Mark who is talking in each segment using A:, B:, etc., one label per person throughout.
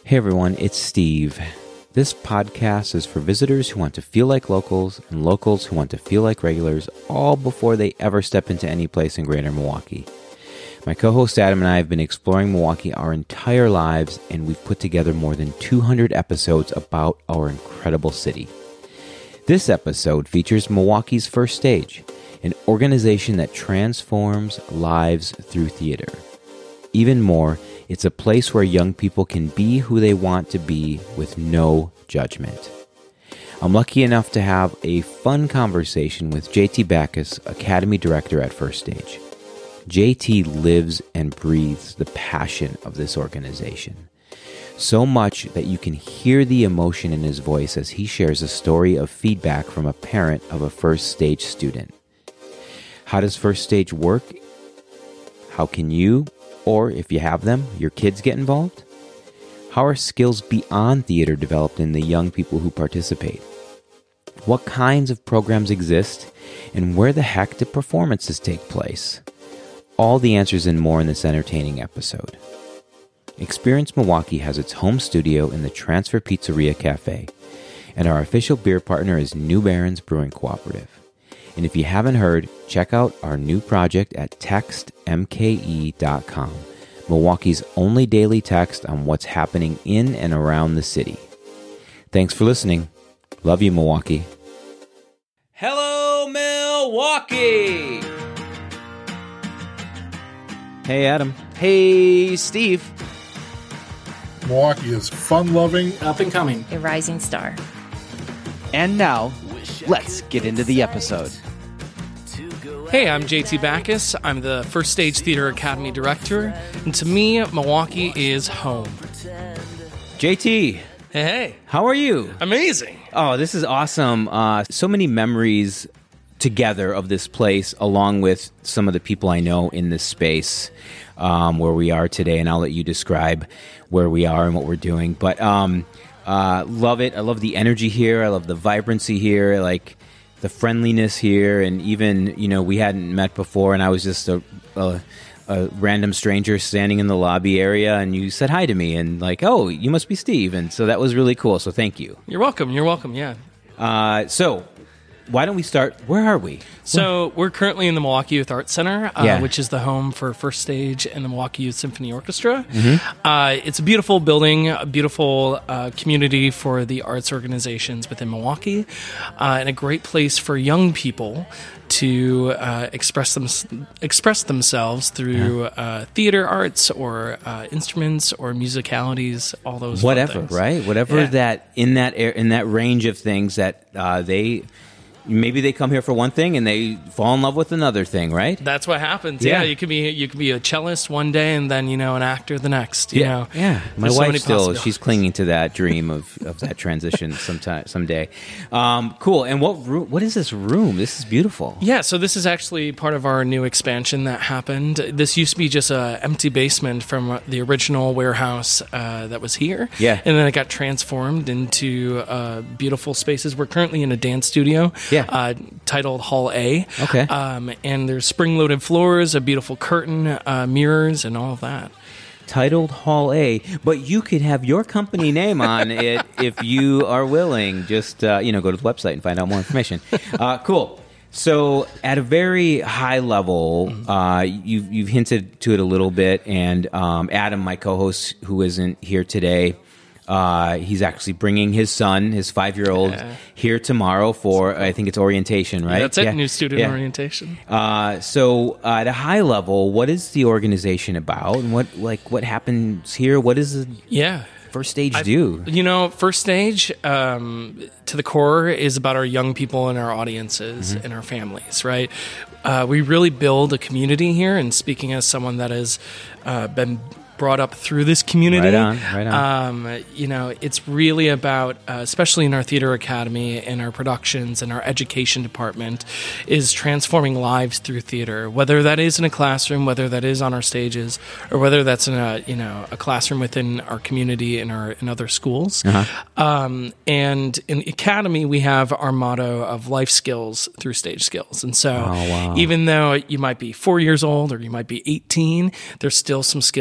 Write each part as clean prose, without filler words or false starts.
A: Hey everyone, it's Steve. This podcast is for visitors who want to feel like locals and locals who want to feel like regulars, all before they ever step into any place in Greater Milwaukee. My co-host Adam and I have been exploring Milwaukee our entire lives, and we've put together more than 200 episodes about our incredible city. This episode features Milwaukee's First Stage, an organization that transforms lives through theater. Even more, it's a place where young people can be who they want to be with no judgment. I'm lucky enough to have a fun conversation with JT Backus, Academy Director at First Stage. JT lives and breathes the passion of this organization. So much that you can hear the emotion in his voice as he shares a story of feedback from a parent of a First Stage student. How does First Stage work? How can you, or if you have them, your kids get involved? How are skills beyond theater developed in the young people who participate? What kinds of programs exist, and where the heck do performances take place? All the answers and more in this entertaining episode. Experience Milwaukee has its home studio in the Transfer Pizzeria Cafe, and our official beer partner is New Barons Brewing Cooperative. And if you haven't heard, check out our new project at textmke.com, Milwaukee's only daily text on what's happening in and around the city. Thanks for listening. Love you, Milwaukee. Hello, Milwaukee! Hey, Adam. Hey, Steve.
B: Milwaukee is fun-loving,
C: up and coming,
D: a rising star.
E: And now, let's get into the episode.
C: Hey, I'm JT Backus. I'm the First Stage Theater Academy Director, and to me, Milwaukee is home.
A: JT.
C: Hey.
A: How are you?
C: Amazing.
A: Oh, this is awesome. So many memories together of this place, along with some of the people I know in this space where we are today, and I'll let you describe where we are and what we're doing. But love it. I love the energy here. I love the vibrancy here, like the friendliness here, and even, you know, we hadn't met before, and I was just a random stranger standing in the lobby area, and you said hi to me, and like, oh, you must be Steve, and so that was really cool. So thank you.
C: You're welcome. You're welcome. Yeah.
A: So why don't we start? Where are we?
C: So we're currently in the Milwaukee Youth Arts Center, which is the home for First Stage and the Milwaukee Youth Symphony Orchestra. Mm-hmm. It's a beautiful building, a beautiful community for the arts organizations within Milwaukee, and a great place for young people to express themselves through theater arts or instruments or musicalities, all those
A: whatever,
C: things.
A: Right? Whatever that in that range of things that maybe they come here for one thing and they fall in love with another thing, right?
C: That's what happens. Yeah, you can be a cellist one day and then, you know, an actor the next. You know?
A: Yeah. My wife she's clinging to that dream of that transition someday. Cool. And what is this room? This is beautiful.
C: Yeah. So this is actually part of our new expansion that happened. This used to be just an empty basement from the original warehouse that was here.
A: Yeah.
C: And then it got transformed into beautiful spaces. We're currently in a dance studio.
A: Yeah.
C: Titled Hall A.
A: Okay.
C: And there's spring-loaded floors, a beautiful curtain, mirrors, and all of that.
A: Titled Hall A, but you could have your company name on it if you are willing. Just go to the website and find out more information. Cool. So at a very high level, you've hinted to it a little bit, and Adam, my co-host, who isn't here today, he's actually bringing his son, his 5-year-old, here tomorrow for, I think it's orientation, right?
C: Yeah, that's it, new student orientation.
A: So at a high level, what is the organization about, and what happens here? What does First Stage do?
C: You know, First Stage, to the core, is about our young people and our audiences and our families, right? We really build a community here, and speaking as someone that has been brought up through this community.
A: Right on.
C: It's really about, especially in our theater academy and our productions and our education department, is transforming lives through theater, whether that is in a classroom, whether that is on our stages, or whether that's in a classroom within our community in other schools. And in academy, we have our motto of life skills through stage skills. And so even though you might be 4 years old or you might be 18, there's still some skills to develop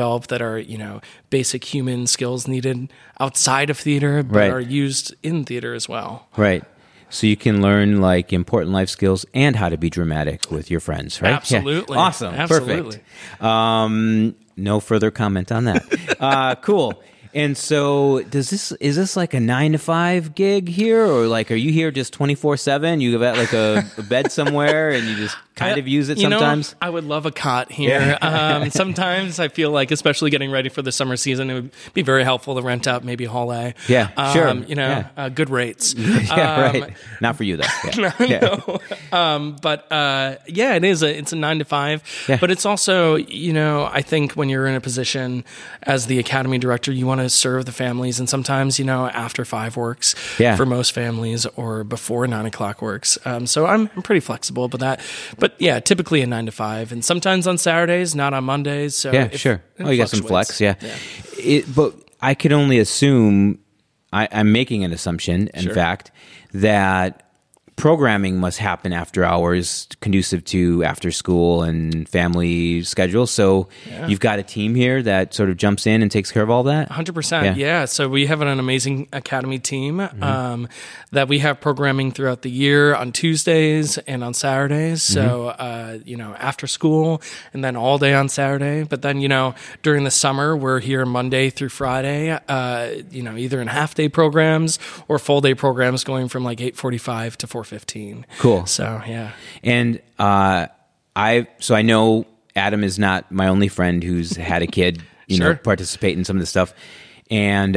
C: develop that are, basic human skills needed outside of theater, but are used in theater as well.
A: Right. So you can learn like important life skills and how to be dramatic with your friends, right?
C: Absolutely.
A: Yeah. Awesome.
C: Absolutely.
A: Perfect. No further comment on that. Cool. And so is this like a 9 to 5 gig here, or like, are you here just 24/7? You have like a bed somewhere and you just kind of use it sometimes?
C: I would love a cot here. Sometimes I feel like, especially getting ready for the summer season, it would be very helpful to rent out maybe Hall A.
A: Yeah, sure.
C: Good rates.
A: Right. Not for you though. Yeah.
C: No. But it is. It's a 9 to 5. Yeah. But it's also, I think when you're in a position as the academy director, you want to serve the families, and sometimes after 5 works for most families, or before 9 o'clock works. So I'm pretty flexible about that. But yeah, typically a 9 to 5, and sometimes on Saturdays, not on Mondays. So
A: sure. You got some flex, but I could only assume, I'm making an assumption, in fact, that programming must happen after hours, conducive to after school and family schedules. So you've got a team here that sort of jumps in and takes care of all that?
C: 100%. Yeah. So we have an amazing academy team that we have programming throughout the year on Tuesdays and on Saturdays. So, after school and then all day on Saturday. But then, during the summer, we're here Monday through Friday, either in half-day programs or full-day programs going from like 8:45 to 4:15.
A: Cool.
C: So, yeah.
A: And I know Adam is not my only friend who's had a kid, participate in some of this stuff. And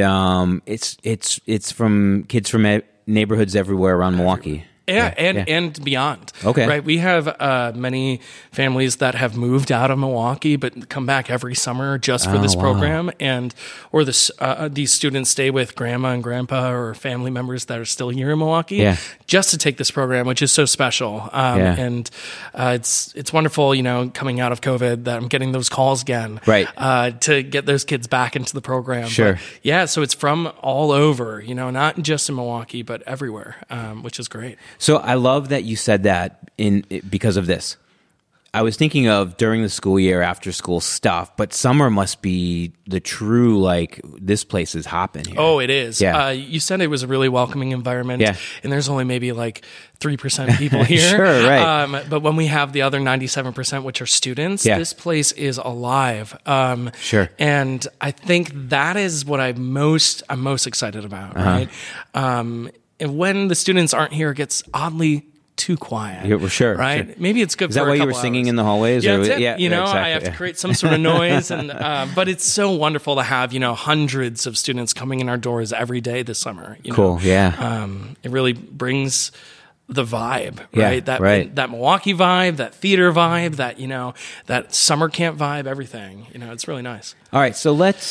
A: it's from kids from neighborhoods everywhere around Milwaukee.
C: And beyond.
A: Okay.
C: Right. We have many families that have moved out of Milwaukee but come back every summer just for this program, or these students stay with grandma and grandpa or family members that are still here in Milwaukee just to take this program, which is so special. And it's wonderful, coming out of COVID, that I'm getting those calls again, to get those kids back into the program.
A: Sure.
C: But, so it's from all over, not just in Milwaukee but everywhere, which is great.
A: So I love that you said that because of this. I was thinking of during the school year, after school stuff, but summer must be the true, like, this place is hopping here.
C: Oh, it is.
A: Yeah.
C: You said it was a really welcoming environment, and there's only maybe like 3% people here.
A: Sure, right.
C: But when we have the other 97%, which are students, this place is alive.
A: Sure.
C: And I think that is what I'm most excited about, right? And when the students aren't here, it gets oddly too quiet.
A: Yeah, well, sure.
C: Right?
A: Sure.
C: Maybe it's good
A: is for a couple hours. Is that why you were singing in the hallways?
C: Yeah, that's it.
A: Exactly.
C: I have to create some sort of noise. But it's so wonderful to have, hundreds of students coming in our doors every day this summer.
A: Cool, yeah.
C: It really brings the vibe,
A: right?
C: Yeah, that Milwaukee vibe, that theater vibe, that, that summer camp vibe, everything. It's really nice.
A: All right, so let's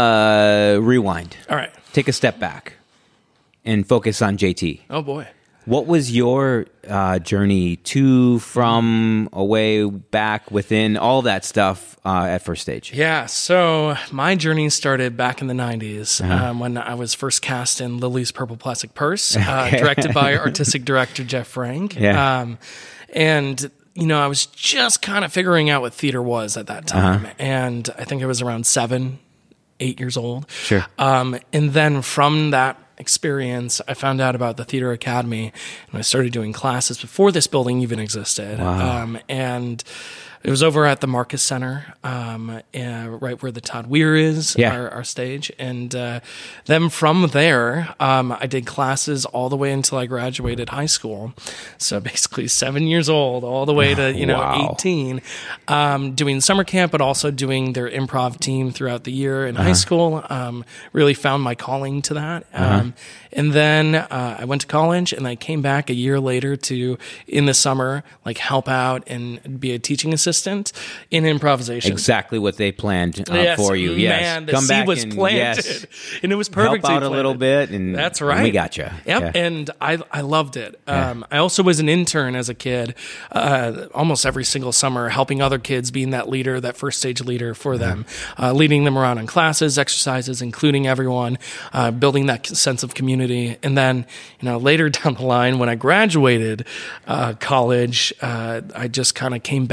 A: rewind.
C: All right.
A: Take a step back and focus on JT.
C: Oh, boy.
A: What was your journey to, from, away, back, within, all that stuff at First Stage?
C: Yeah, so my journey started back in the 90s when I was first cast in Lily's Purple Plastic Purse, directed by artistic director Jeff Frank.
A: Yeah.
C: And I was just kind of figuring out what theater was at that time. And I think I was around 7, 8 years old.
A: Sure.
C: And then from that experience, I found out about the Theater Academy, and I started doing classes before this building even existed.
A: Wow.
C: And it was over at the Marcus Center, right where the Todd Weir is, our stage. And then from there, I did classes all the way until I graduated high school. So basically 7 years old, all the way to 18, doing summer camp, but also doing their improv team throughout the year in high school. Really found my calling to that. And then I went to college, and I came back a year later to, in the summer, like help out and be a teaching assistant in improvisation.
A: Exactly what they planned for you. Yes,
C: man, the seed was planted, and it was perfectly
A: help out
C: planted.
A: A little bit, and
C: that's right.
A: And we got you.
C: Yep, and I loved it. I also was an intern as a kid, almost every single summer, helping other kids, being that leader, that First Stage leader for them, leading them around in classes, exercises, including everyone, building that sense of community. And then, later down the line, when I graduated college, I just kind of came back and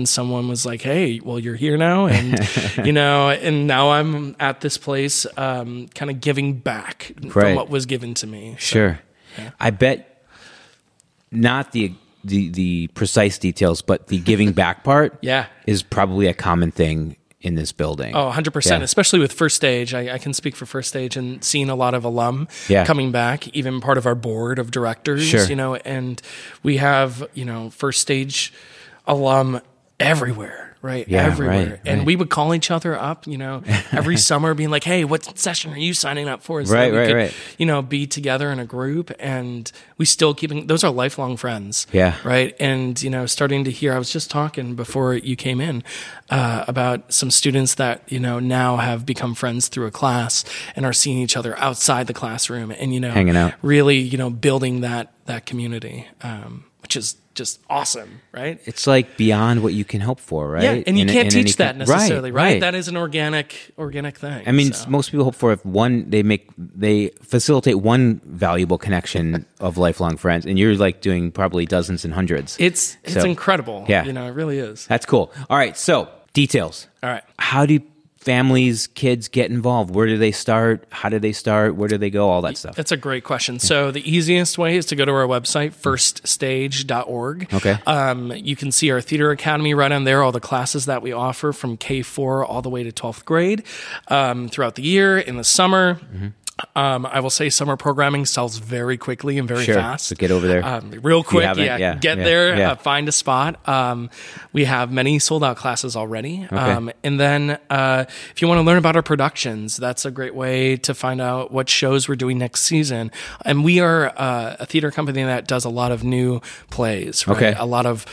C: then someone was like, hey, well, you're here now. And, and now I'm at this place kind of giving back from what was given to me.
A: Sure. So, yeah. I bet not the precise details, but the giving back part is probably a common thing in this building.
C: Oh, 100%, especially with First Stage. I can speak for First Stage and seeing a lot of alum coming back, even part of our board of directors, and we have, First Stage alum everywhere. Right.
A: Yeah,
C: everywhere.
A: Right.
C: And we would call each other up, every summer being like, hey, what session are you signing up for?
A: So we could,
C: be together in a group, and we still those are lifelong friends.
A: Yeah.
C: Right. And, starting to hear, I was just talking before you came in about some students that, now have become friends through a class and are seeing each other outside the classroom and,
A: hanging out,
C: really, building that community, which is just awesome, right?
A: It's like beyond what you can hope for, right?
C: Yeah, and you can't teach that necessarily, right? That is an organic thing.
A: I mean, most people hope for if they facilitate one valuable connection of lifelong friends, and you're like doing probably dozens and hundreds.
C: It's incredible.
A: Yeah,
C: it really is.
A: That's cool. All right, so details.
C: All right,
A: how do families, kids get involved? Where do they start? How do they start? Where do they go? All that stuff.
C: That's a great question. So the easiest way is to go to our website, firststage.org.
A: Okay.
C: You can see our theater academy right on there, all the classes that we offer from K4 all the way to 12th grade throughout the year, in the summer. Mm-hmm. I will say summer programming sells very quickly and very fast.
A: So get over there.
C: Real quick, get there, find a spot. We have many sold out classes already.
A: Okay.
C: And then if you want to learn about our productions, that's a great way to find out what shows we're doing next season. And we are a theater company that does a lot of new plays, right?
A: Okay.
C: A lot of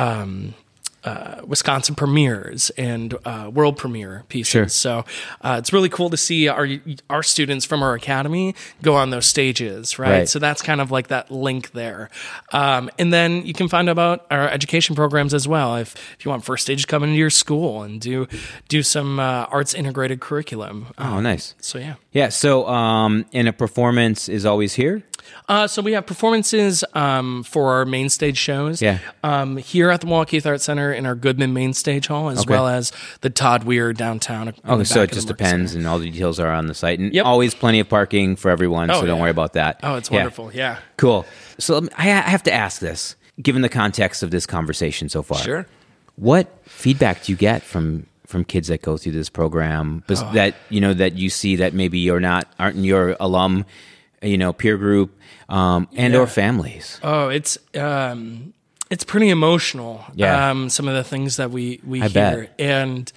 C: Wisconsin premieres and world premiere pieces.
A: Sure.
C: So it's really cool to see our students from our academy go on those stages, right? So that's kind of like that link there. And then you can find out about our education programs as well. If you want First Stage to come into your school and do some arts integrated curriculum.
A: Oh, nice.
C: So yeah.
A: Yeah. So and a performance is always here?
C: So we have performances for our main stage shows here at the Milwaukee Youth Arts Center in our Goodman main stage hall, as well as the Todd Weir downtown.
A: So it just depends, and all the details are on the site. And always plenty of parking for everyone, so don't worry about that.
C: Oh, it's wonderful. Yeah.
A: Cool. So I have to ask this, given the context of this conversation so far.
C: Sure.
A: What feedback do you get from kids that go through this program that you see that maybe aren't in your alum peer group, or families?
C: Oh, it's pretty emotional.
A: Yeah.
C: Some of the things that we
A: I
C: hear.
A: bet.
C: And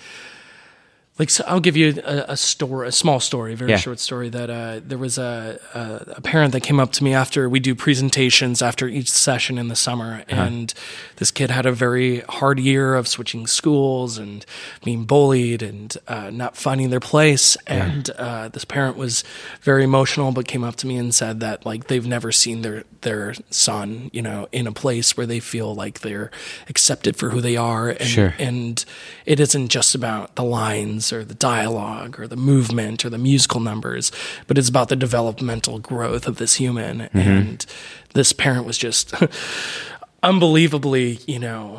C: so I'll give you a small story, very short story, that there was a parent that came up to me after we do presentations after each session in the summer. And this kid had a very hard year of switching schools and being bullied and not finding their place. And this parent was very emotional, but came up to me and said that they've never seen their son, in a place where they feel like they're accepted for who they are. And, and it isn't just about the lines or the dialogue or the movement or the musical numbers, but it's about the developmental growth of this human. Mm-hmm. And this parent was just unbelievably,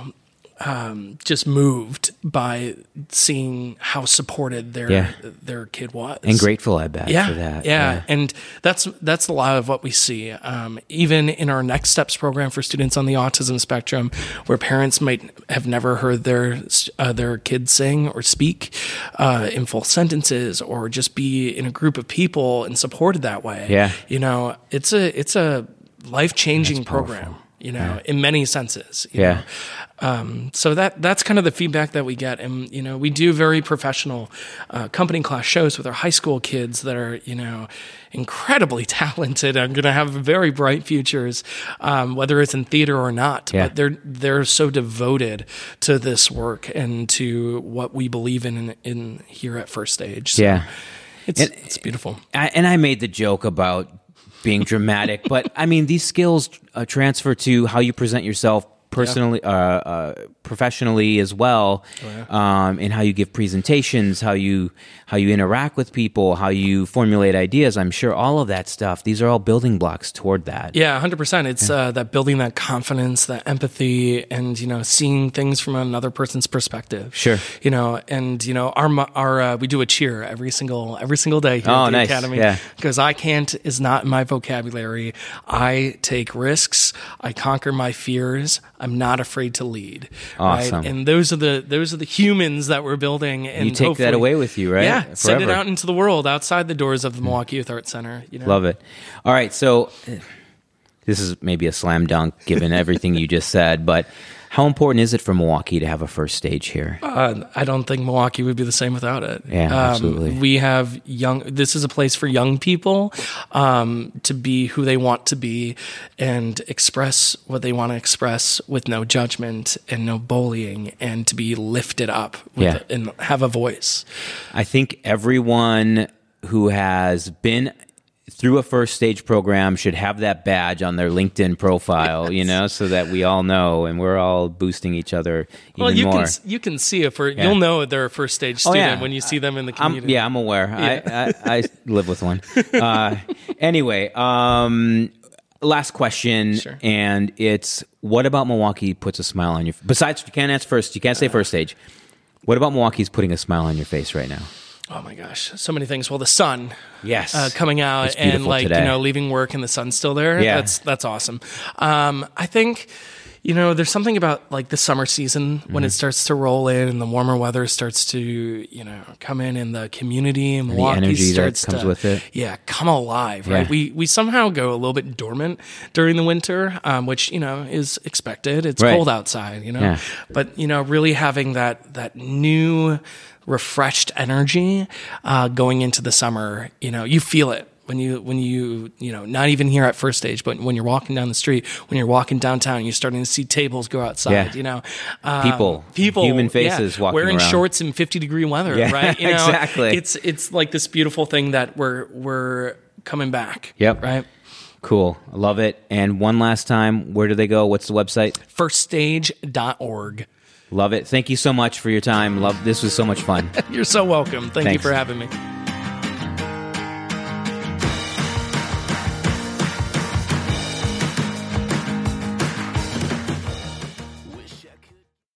C: just moved by seeing how supported their kid was,
A: and grateful, I bet, for that.
C: Yeah, and that's a lot of what we see. Even in our Next Steps program for students on the autism spectrum, where parents might have never heard their kids sing or speak in full sentences, or just be in a group of people and supported that way.
A: Yeah,
C: it's a life-changing program. In many senses. So that's kind of the feedback that we get. And, we do very professional company class shows with our high school kids that are, incredibly talented and going to have very bright futures, whether it's in theater or not.
A: Yeah.
C: But they're so devoted to this work and to what we believe in here at First Stage. So it's beautiful.
A: And I made the joke about being dramatic, but I mean, these skills transfer to how you present yourself personally, professionally as well, in how you give presentations, how you interact with people, how you formulate ideas. I'm sure all of that stuff, these are all building blocks toward that.
C: Yeah, 100%. It's that building that confidence, that empathy, and seeing things from another person's perspective.
A: Sure.
C: And our we do a cheer every single day here at the Academy.
A: Yeah.
C: Because I can't is not in my vocabulary. I take risks. I conquer my fears. I'm not afraid to lead.
A: Awesome.
C: Right? And those are the humans that we're building. And
A: you take that away with you, right?
C: Yeah.
A: Forever.
C: Send it out into the world outside the doors of the Milwaukee Youth Arts Center.
A: Love it. All right. So this is maybe a slam dunk given everything you just said, but how important is it for Milwaukee to have a first stage here?
C: I don't think Milwaukee would be the same without it.
A: Yeah, absolutely.
C: We have this is a place for young people to be who they want to be and express what they want to express with no judgment and no bullying, and to be lifted up and have a voice.
A: I think everyone who has been through a first stage program should have that badge on their LinkedIn profile, so that we all know and we're all boosting each other even more.
C: You can see it you'll know they're a first stage student when you see them in the community.
A: I'm aware. Yeah. I live with one. Anyway, last question,
C: Sure.
A: And it's, what about Milwaukee puts a smile on your face? Besides, you can't say first stage. What about Milwaukee's putting a smile on your face right now?
C: Oh my gosh, so many things. Well, the sun, coming out and
A: today.
C: Leaving work and the sun's still there.
A: Yeah.
C: That's awesome. I think there's something about the summer season when it starts to roll in and the warmer weather starts to come in, and the community and Milwaukee
A: the energy
C: starts
A: that comes with it.
C: Yeah, come alive. Right.
A: Yeah.
C: We somehow go a little bit dormant during the winter, which is expected. It's cold outside.
A: Yeah.
C: But really having that new refreshed energy going into the summer, you feel it when you not even here at first stage, but when you're walking down the street, when you're walking downtown, you're starting to see tables go outside.
A: People, human faces walking
C: wearing
A: around.
C: shorts in 50-degree weather.
A: Yeah,
C: Right?
A: exactly.
C: It's like this beautiful thing that we're coming back.
A: Yep.
C: Right.
A: Cool. I love it. And one last time, where do they go? What's the website?
C: Firststage.org.
A: Love it. Thank you so much for your time. This was so much fun.
C: You're so welcome. Thank you for having me.